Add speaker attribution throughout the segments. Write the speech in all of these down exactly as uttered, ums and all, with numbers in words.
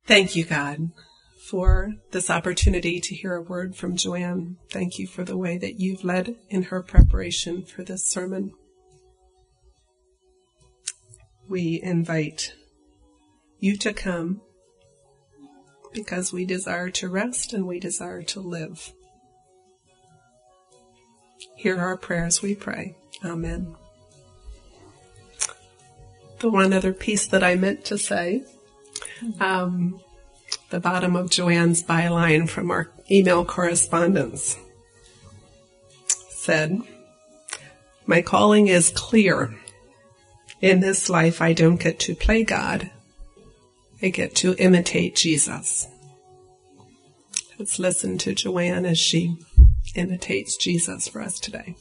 Speaker 1: Thank you, God, for this opportunity to hear a word from Joanne. Thank you for the way that you've led in her preparation for this sermon. We invite you to come because we desire to rest and we desire to live. Hear our prayers, we pray. Amen. The one other piece that I meant to say, um, the bottom of Joanne's byline from our email correspondence said, "My calling is clear. In this life, I don't get to play God. I get to imitate Jesus." Let's listen to Joanne as she imitates Jesus for us today.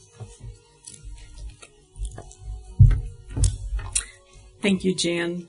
Speaker 2: Thank you, Jan.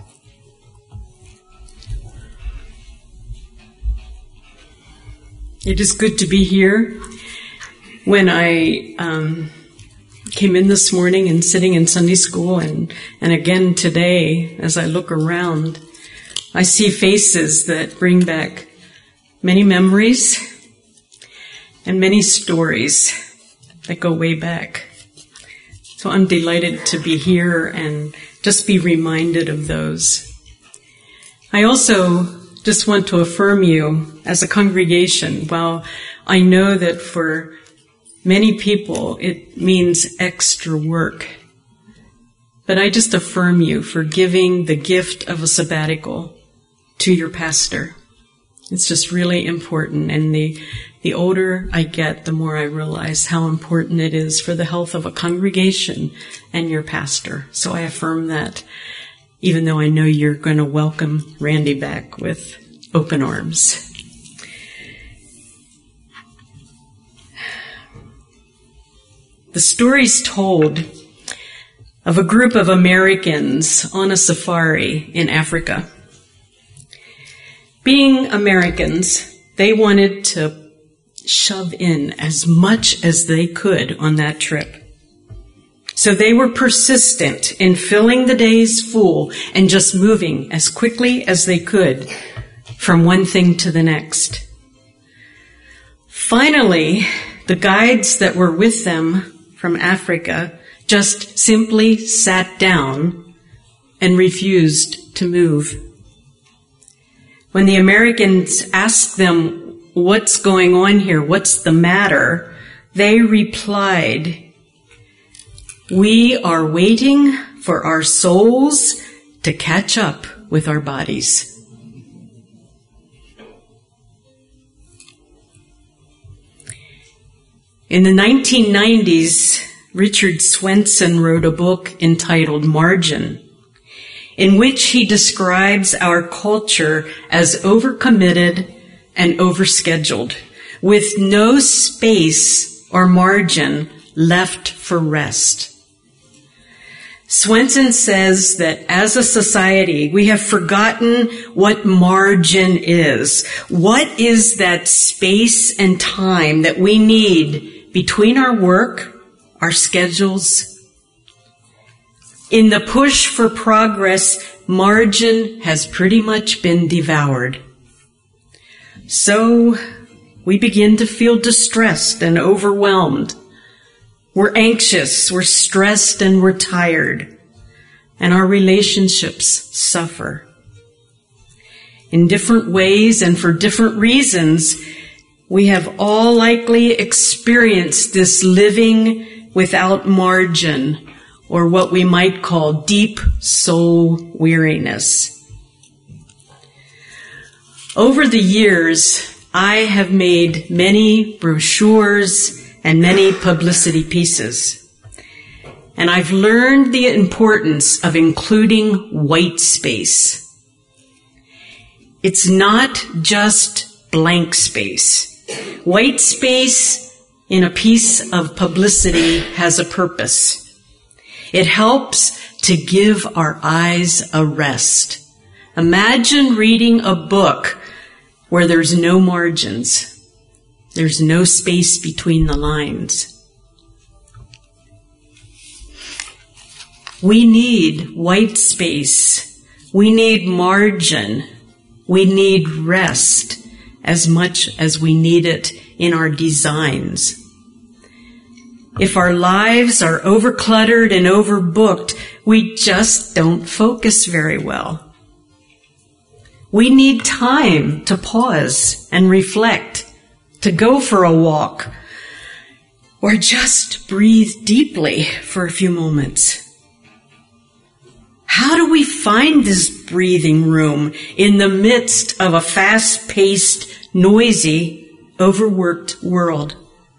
Speaker 2: It is good to be here. When I um, came in this morning and sitting in Sunday school and, and again today, as I look around, I see faces that bring back many memories and many stories that go way back. So I'm delighted to be here and just be reminded of those. I also just want to affirm you as a congregation. While I know that for many people it means extra work, but I just affirm you for giving the gift of a sabbatical to your pastor. It's just really important, and the the older I get, the more I realize how important it is for the health of a congregation and your pastor. So I affirm that, even though I know you're going to welcome Randy back with open arms. The story's told of a group of Americans on a safari in Africa. Being Americans, they wanted to shove in as much as they could on that trip. So they were persistent in filling the days full and just moving as quickly as they could from one thing to the next. Finally, the guides that were with them from Africa just simply sat down and refused to move. When the Americans asked them, "What's going on here? What's the matter?" they replied, "We are waiting for our souls to catch up with our bodies." In the nineteen nineties, Richard Swenson wrote a book entitled Margin, in which he describes our culture as overcommitted and overscheduled, with no space or margin left for rest. Swenson says that as a society, we have forgotten what margin is. What is that space and time that we need between our work, our schedules? In the push for progress, margin has pretty much been devoured. So we begin to feel distressed and overwhelmed. We're anxious, we're stressed, and we're tired. And our relationships suffer. In different ways and for different reasons, we have all likely experienced this living without margin, or what we might call deep soul weariness. Over the years, I have made many brochures and many publicity pieces. And I've learned the importance of including white space. It's not just blank space. White space in a piece of publicity has a purpose. It helps to give our eyes a rest. Imagine reading a book where there's no margins. There's no space between the lines. We need white space. We need margin We need rest as much as we need it in our designs. If our lives are overcluttered and overbooked, we just don't focus very well. We need time to pause and reflect, to go for a walk, or just breathe deeply for a few moments. How do we find this breathing room in the midst of a fast-paced, noisy, overworked world?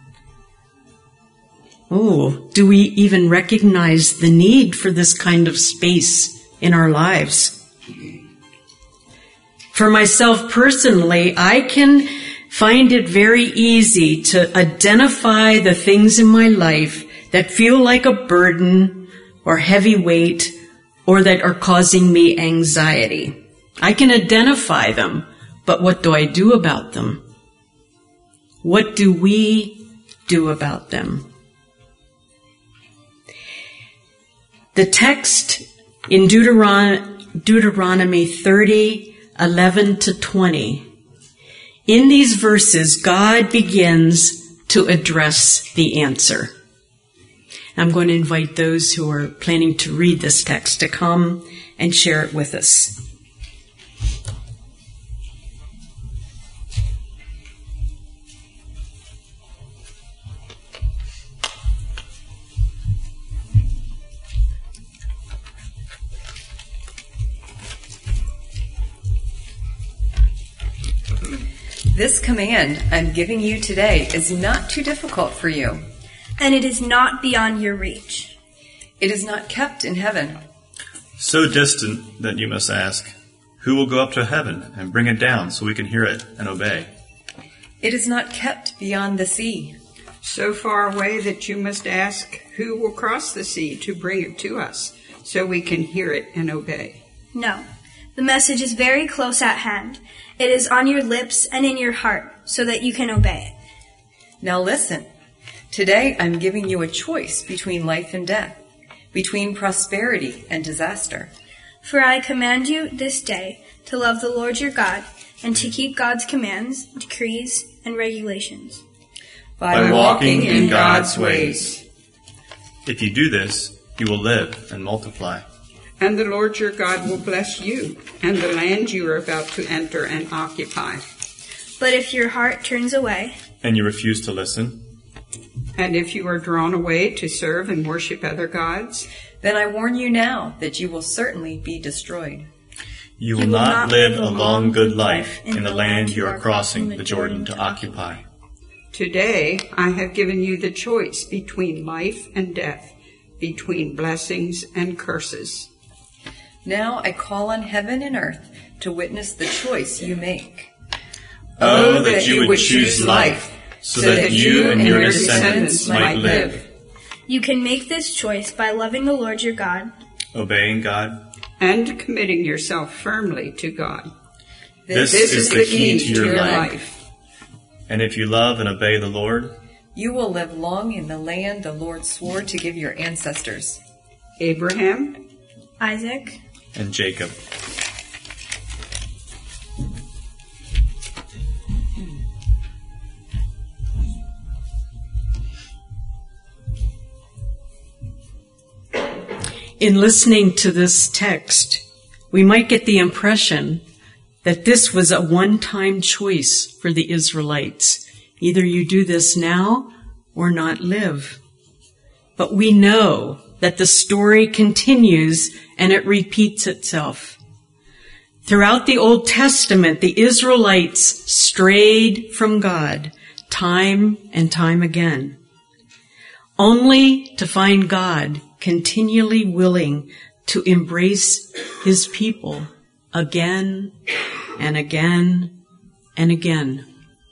Speaker 2: Oh, do we even recognize the need for this kind of space in our lives? For myself personally, I can find it very easy to identify the things in my life that feel like a burden or heavy weight or that are causing me anxiety. I can identify them, but what do I do about them? What do we do about them? The text in Deuteron- Deuteronomy thirty, eleven to twenty. In these verses, God begins to address the answer. I'm going to invite those who are planning to read this text to come and share it with us.
Speaker 3: This command I'm giving you today is not too difficult for you.
Speaker 4: And it is not beyond your reach.
Speaker 3: It is not kept in heaven.
Speaker 5: So distant that you must ask, who will go up to heaven and bring it down so we can hear it and obey?
Speaker 3: It is not kept beyond the sea.
Speaker 6: So far away that you must ask, who will cross the sea to bring it to us so we can hear it and obey?
Speaker 4: No, the message is very close at hand. It is on your lips and in your heart so that you can obey it.
Speaker 3: Now listen. Today I'm giving you a choice between life and death, between prosperity and disaster.
Speaker 4: For I command you this day to love the Lord your God and to keep God's commands, decrees, and regulations.
Speaker 5: By, By walking in God's ways. If you do this, you will live and multiply.
Speaker 6: And the Lord your God will bless you and the land you are about to enter and occupy.
Speaker 4: But if your heart turns away,
Speaker 5: and you refuse to listen,
Speaker 6: and if you are drawn away to serve and worship other gods,
Speaker 3: then I warn you now that you will certainly be destroyed.
Speaker 5: You will, you will not, not live a long, good life in, in the land you are crossing the Jordan to occupy.
Speaker 6: Today I have given you the choice between life and death, between blessings and curses.
Speaker 3: Now I call on heaven and earth to witness the choice you make.
Speaker 5: Oh, that you would choose life, so that you and your descendants might live.
Speaker 4: You can make this choice by loving the Lord your God,
Speaker 5: obeying God,
Speaker 6: and committing yourself firmly to God.
Speaker 5: This, this is the key to your life. life. And if you love and obey the Lord,
Speaker 3: you will live long in the land the Lord swore to give your ancestors,
Speaker 6: Abraham,
Speaker 4: Isaac,
Speaker 5: and Jacob.
Speaker 2: In listening to this text, we might get the impression that this was a one-time choice for the Israelites. Either you do this now or not live. But we know that the story continues and it repeats itself. Throughout the Old Testament, the Israelites strayed from God time and time again, only to find God continually willing to embrace his people again and again and again.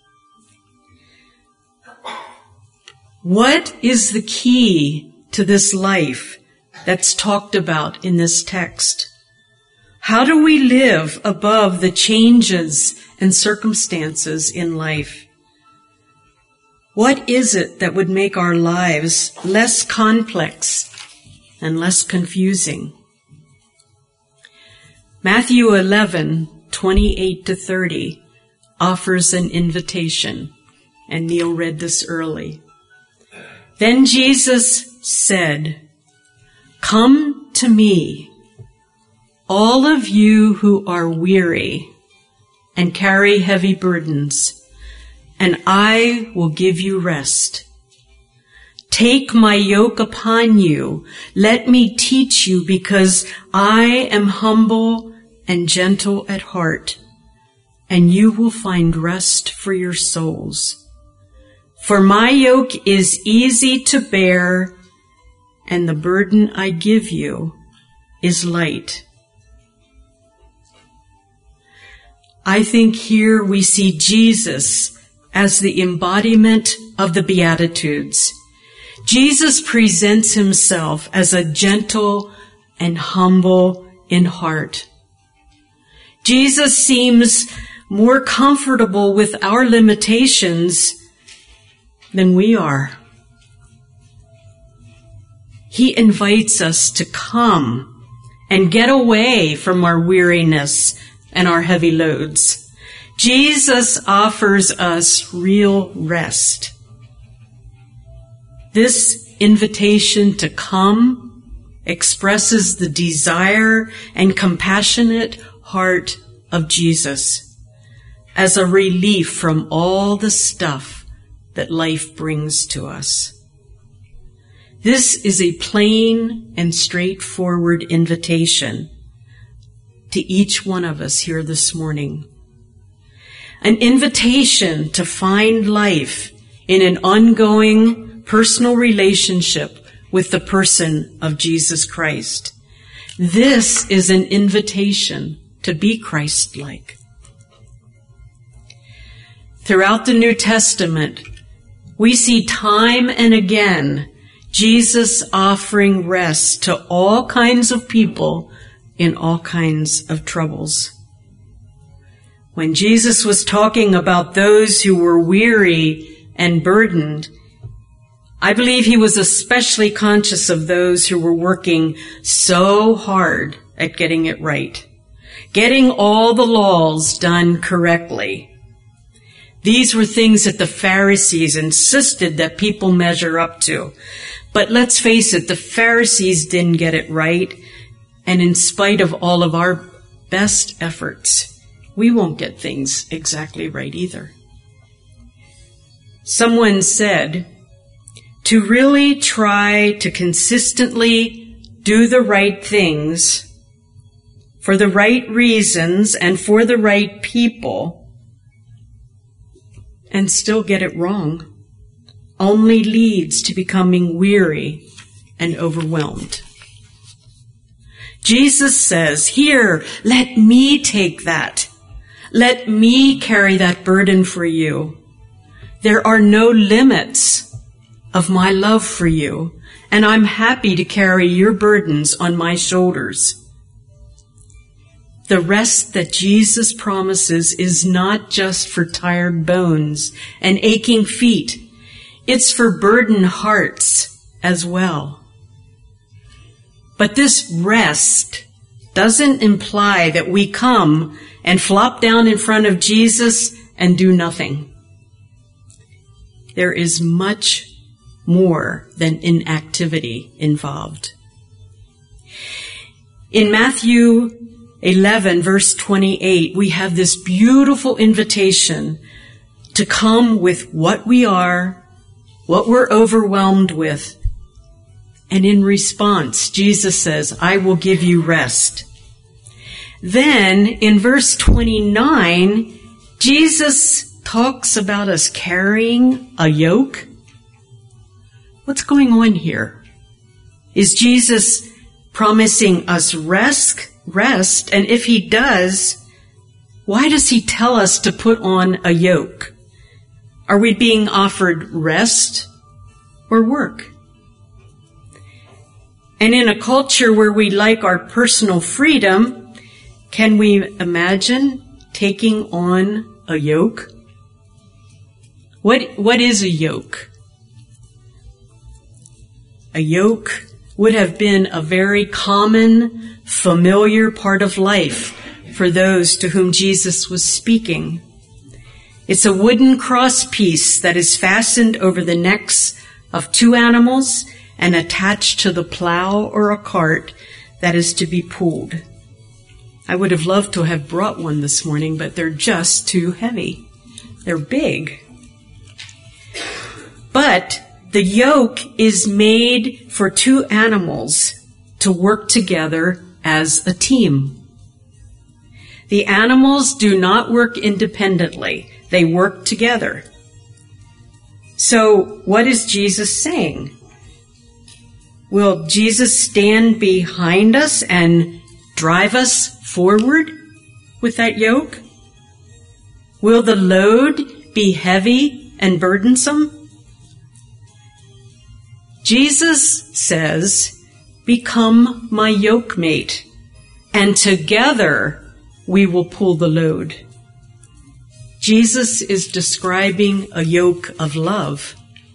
Speaker 2: What is the key to this life that's talked about in this text? How do we live above the changes and circumstances in life? What is it that would make our lives less complex and less confusing? Matthew eleven, twenty-eight to thirty offers an invitation, and Neil read this early. Then Jesus said, "Come to me, all of you who are weary and carry heavy burdens, and I will give you rest. Take my yoke upon you. Let me teach you, because I am humble and gentle at heart, and you will find rest for your souls. For my yoke is easy to bear, and the burden I give you is light." I think here we see Jesus as the embodiment of the Beatitudes. Jesus presents himself as a gentle and humble in heart. Jesus seems more comfortable with our limitations than we are. He invites us to come and get away from our weariness and our heavy loads. Jesus offers us real rest. This invitation to come expresses the desire and compassionate heart of Jesus as a relief from all the stuff that life brings to us. This is a plain and straightforward invitation to each one of us here this morning. An invitation to find life in an ongoing personal relationship with the person of Jesus Christ. This is an invitation to be Christ-like. Throughout the New Testament, we see time and again Jesus offering rest to all kinds of people in all kinds of troubles. When Jesus was talking about those who were weary and burdened, I believe he was especially conscious of those who were working so hard at getting it right, getting all the laws done correctly. These were things that the Pharisees insisted that people measure up to. But let's face it, the Pharisees didn't get it right, and in spite of all of our best efforts, we won't get things exactly right either. Someone said, to really try to consistently do the right things for the right reasons and for the right people and still get it wrong only leads to becoming weary and overwhelmed. Jesus says, "Here, let me take that. Let me carry that burden for you. There are no limits of my love for you, and I'm happy to carry your burdens on my shoulders." The rest that Jesus promises is not just for tired bones and aching feet. It's for burdened hearts as well. But this rest doesn't imply that we come and flop down in front of Jesus and do nothing. There is much more than inactivity involved. In Matthew eleven, verse twenty-eight, we have this beautiful invitation to come with what we are, what we're overwhelmed with. And in response, Jesus says, "I will give you rest." Then in verse twenty-nine, Jesus talks about us carrying a yoke. What's going on here? Is Jesus promising us rest? Rest? And if he does, why does he tell us to put on a yoke? Are we being offered rest or work? And in a culture where we like our personal freedom, can we imagine taking on a yoke? What, what is a yoke? A yoke would have been a very common, familiar part of life for for those to whom Jesus was speaking. It's a wooden cross piece that is fastened over the necks of two animals and attached to the plow or a cart that is to be pulled. I would have loved to have brought one this morning, but they're just too heavy. They're big. But the yoke is made for two animals to work together as a team. The animals do not work independently. They work together. So what is Jesus saying? Will Jesus stand behind us and drive us forward with that yoke? Will the load be heavy and burdensome? Jesus says, "Become my yoke mate, and together we will pull the load." Jesus is describing a yoke of love.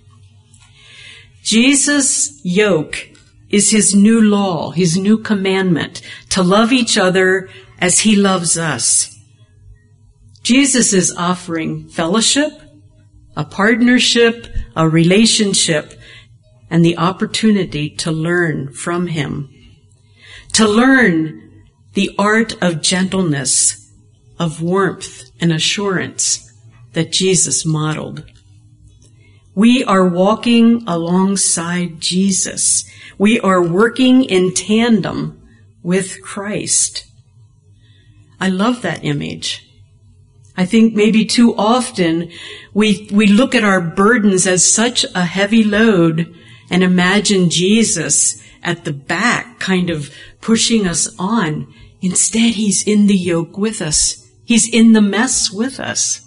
Speaker 2: Jesus' yoke is his new law, his new commandment, to love each other as he loves us. Jesus is offering fellowship, a partnership, a relationship, and the opportunity to learn from him. To learn the art of gentleness, of warmth and assurance that Jesus modeled. We are walking alongside Jesus. We are working in tandem with Christ. I love that image. I think maybe too often we, we look at our burdens as such a heavy load and imagine Jesus at the back kind of pushing us on. Instead, he's in the yoke with us. He's in the mess with us.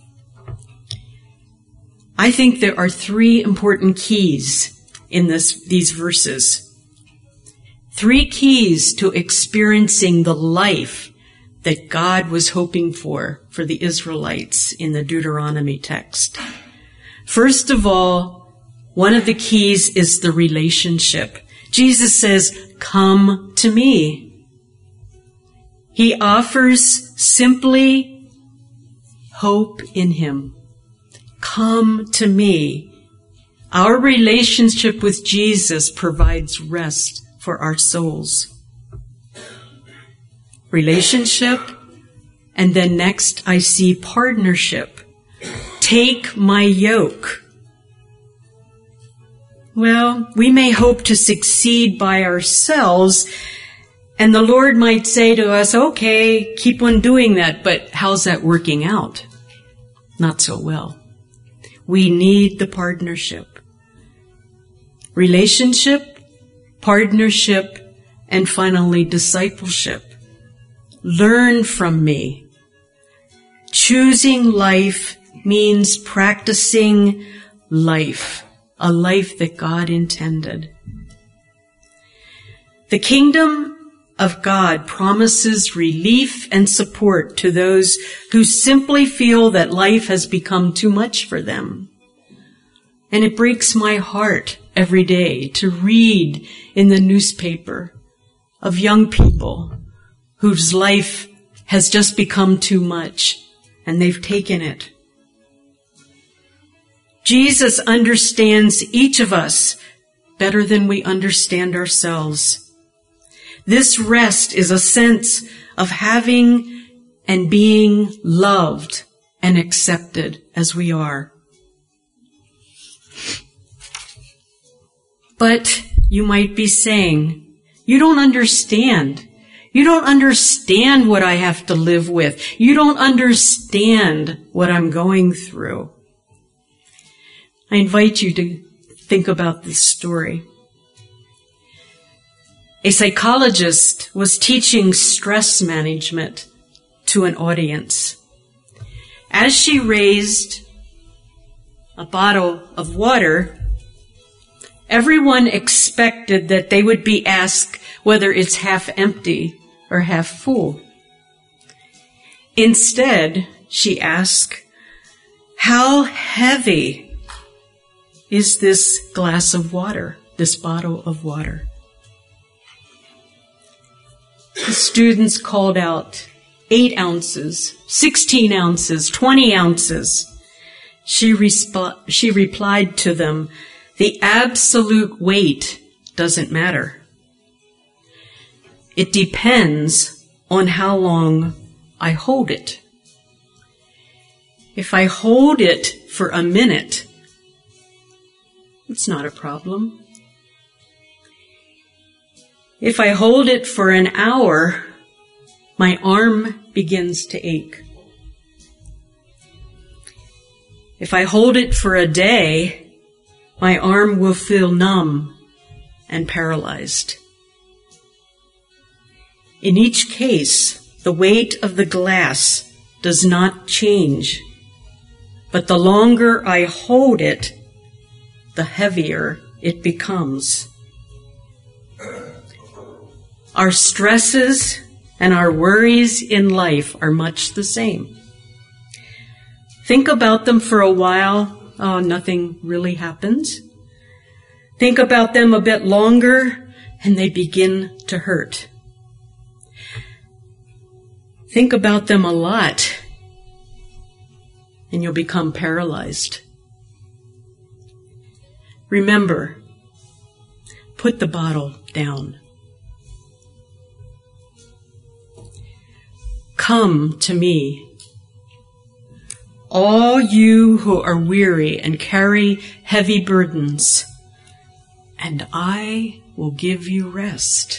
Speaker 2: I think there are three important keys in this, these verses. Three keys to experiencing the life that God was hoping for for the Israelites in the Deuteronomy text. First of all, one of the keys is the relationship. Jesus says, "Come to me." He offers simply hope in him. Come to me. Our relationship with Jesus provides rest for our souls. Relationship, and then next I see partnership. Take my yoke. Well, we may hope to succeed by ourselves, and the Lord might say to us, okay, keep on doing that, but how's that working out? Not so well. We need the partnership. Relationship, partnership, and finally discipleship. Learn from me. Choosing life means practicing life, a life that God intended. The kingdom of God promises relief and support to those who simply feel that life has become too much for them. And it breaks my heart every day to read in the newspaper of young people whose life has just become too much and they've taken it. Jesus understands each of us better than we understand ourselves. This rest is a sense of having and being loved and accepted as we are. But you might be saying, you don't understand. You don't understand what I have to live with. You don't understand what I'm going through. I invite you to think about this story. A psychologist was teaching stress management to an audience. As she raised a bottle of water, everyone expected that they would be asked whether it's half empty or half full. Instead, she asked, "How heavy is this glass of water, this bottle of water?" The students called out, eight ounces, sixteen ounces, twenty ounces. She, resp- she replied to them, the absolute weight doesn't matter. It depends on how long I hold it. If I hold it for a minute, it's not a problem. If I hold it for an hour, my arm begins to ache. If I hold it for a day, my arm will feel numb and paralyzed. In each case, the weight of the glass does not change, but the longer I hold it, the heavier it becomes. Our stresses and our worries in life are much the same. Think about them for a while. Oh, nothing really happens. Think about them a bit longer, and they begin to hurt. Think about them a lot, and you'll become paralyzed. Remember, put the bottle down. Come to me, all you who are weary and carry heavy burdens, and I will give you rest.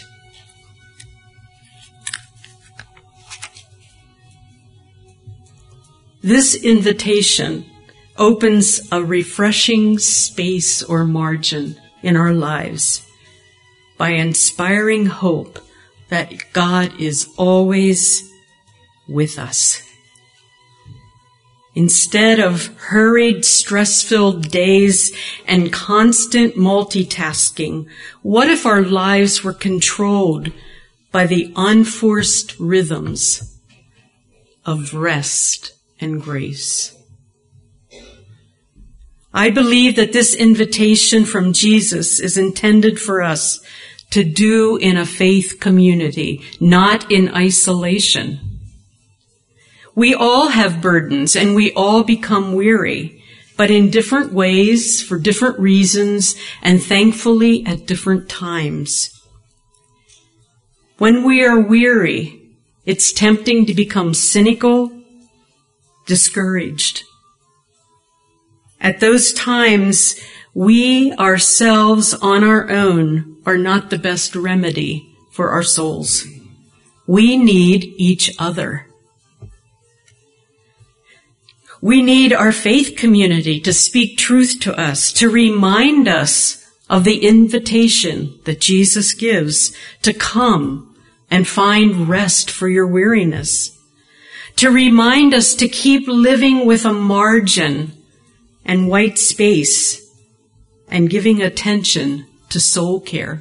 Speaker 2: This invitation opens a refreshing space or margin in our lives by inspiring hope that God is always with us. Instead of hurried, stress-filled days and constant multitasking, what if our lives were controlled by the unforced rhythms of rest and grace? I believe that this invitation from Jesus is intended for us to do in a faith community, not in isolation. We all have burdens and we all become weary, but in different ways, for different reasons, and thankfully at different times. When we are weary, it's tempting to become cynical, discouraged. At those times, we ourselves on our own are not the best remedy for our souls. We need each other. We need our faith community to speak truth to us, to remind us of the invitation that Jesus gives to come and find rest for your weariness, to remind us to keep living with a margin and white space and giving attention to soul care.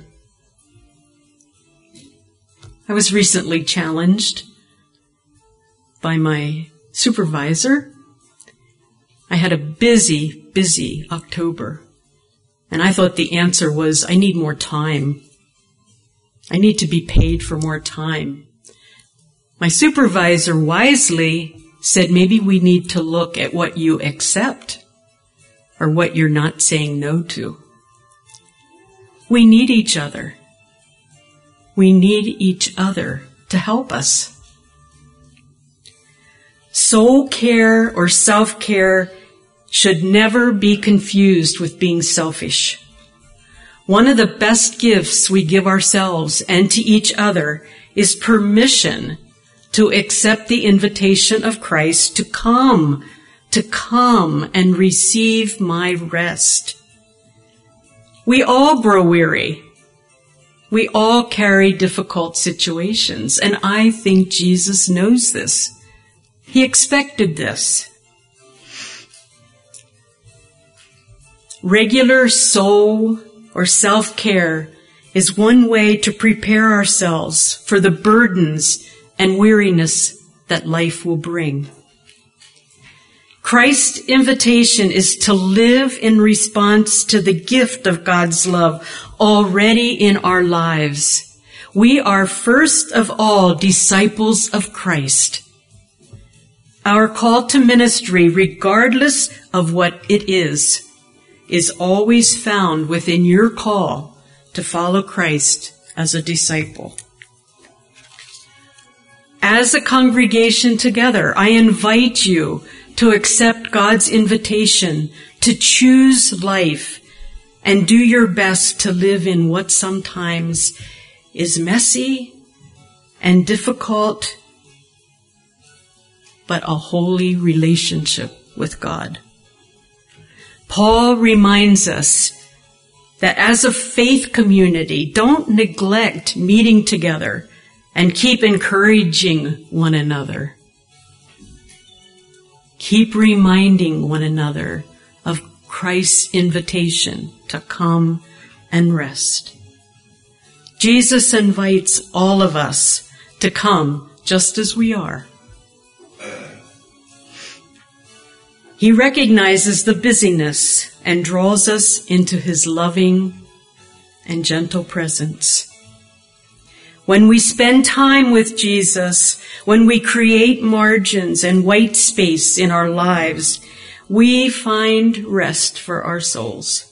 Speaker 2: I was recently challenged by my supervisor. I had a busy, busy October, and I thought the answer was, I need more time. I need to be paid for more time. My supervisor wisely said, maybe we need to look at what you accept or what you're not saying no to. We need each other. We need each other to help us. Soul care or self-care should never be confused with being selfish. One of the best gifts we give ourselves and to each other is permission to accept the invitation of Christ to come, to come and receive my rest. We all grow weary. We all carry difficult situations, and I think Jesus knows this. He expected this. Regular soul or self-care is one way to prepare ourselves for the burdens and weariness that life will bring. Christ's invitation is to live in response to the gift of God's love already in our lives. We are first of all disciples of Christ. Our call to ministry, regardless of what it is, is always found within your call to follow Christ as a disciple. As a congregation together, I invite you to accept God's invitation to choose life and do your best to live in what sometimes is messy and difficult, but a holy relationship with God. Paul reminds us that as a faith community, don't neglect meeting together and keep encouraging one another. Keep reminding one another of Christ's invitation to come and rest. Jesus invites all of us to come just as we are. He recognizes the busyness and draws us into his loving and gentle presence. When we spend time with Jesus, when we create margins and white space in our lives, we find rest for our souls.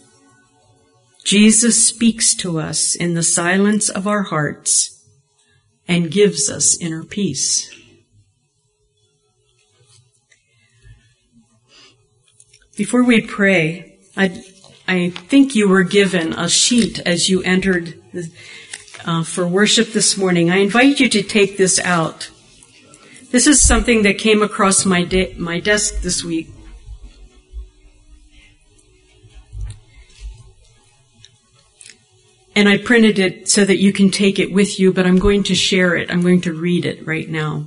Speaker 2: Jesus speaks to us in the silence of our hearts and gives us inner peace. Before we pray, I, I think you were given a sheet as you entered the, uh, for worship this morning. I invite you to take this out. This is something that came across my de- my desk this week. And I printed it so that you can take it with you, but I'm going to share it. I'm going to read it right now.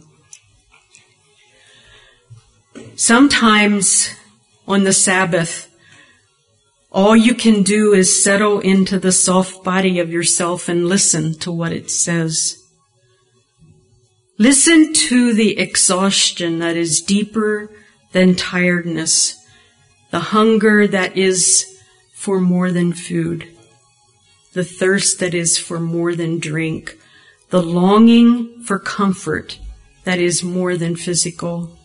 Speaker 2: Sometimes on the Sabbath, all you can do is settle into the soft body of yourself and listen to what it says. Listen to the exhaustion that is deeper than tiredness, the hunger that is for more than food, the thirst that is for more than drink, the longing for comfort that is more than physical.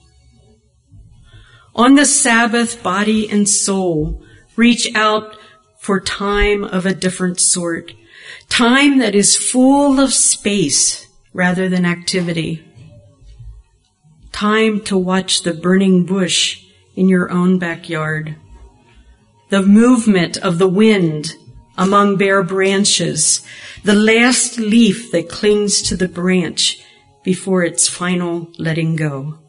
Speaker 2: On the Sabbath, body and soul reach out for time of a different sort, time that is full of space rather than activity, time to watch the burning bush in your own backyard, the movement of the wind among bare branches, the last leaf that clings to the branch before its final letting go.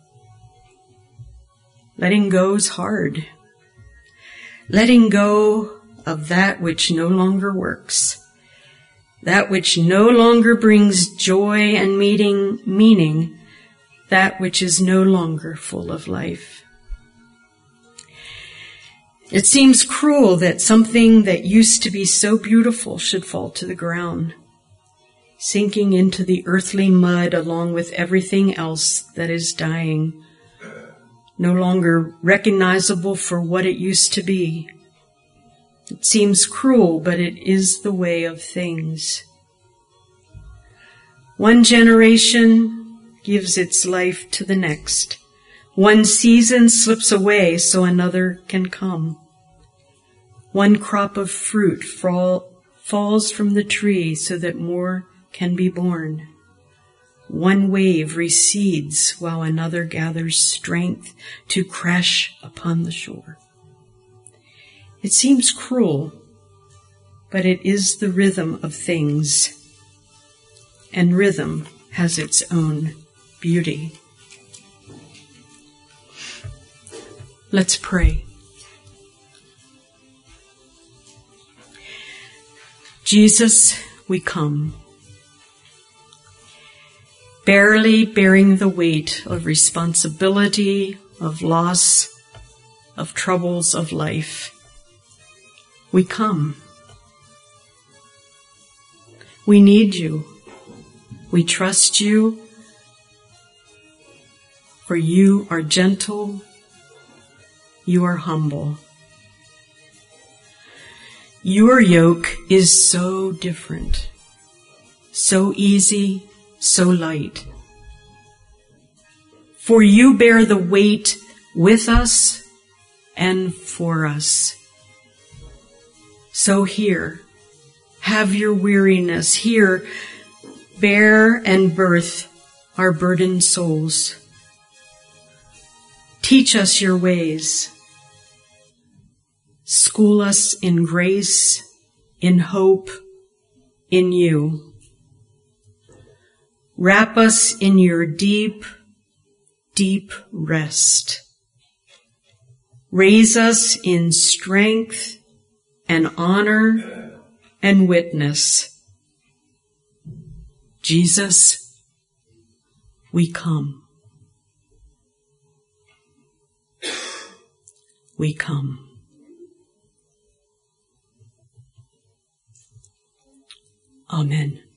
Speaker 2: Letting go is hard. Letting go of that which no longer works, that which no longer brings joy and meaning, meaning, that which is no longer full of life. It seems cruel that something that used to be so beautiful should fall to the ground, sinking into the earthly mud along with everything else that is dying, no longer recognizable for what it used to be. It seems cruel, but it is the way of things. One generation gives its life to the next. One season slips away so another can come. One crop of fruit fall, falls from the tree so that more can be born. One wave recedes while another gathers strength to crash upon the shore. It seems cruel, but it is the rhythm of things, and rhythm has its own beauty. Let's pray. Jesus, we come, barely bearing the weight of responsibility, of loss, of troubles of life. We come. We need you. We trust you, for you are gentle, you are humble. Your yoke is so different, so easy, so light. For you bear the weight with us and for us. So here, have your weariness. Here, bear and birth our burdened souls. Teach us your ways. School us in grace, in hope, in you. Wrap us in your deep, deep rest. Raise us in strength and honor and witness. Jesus, we come. We come. Amen.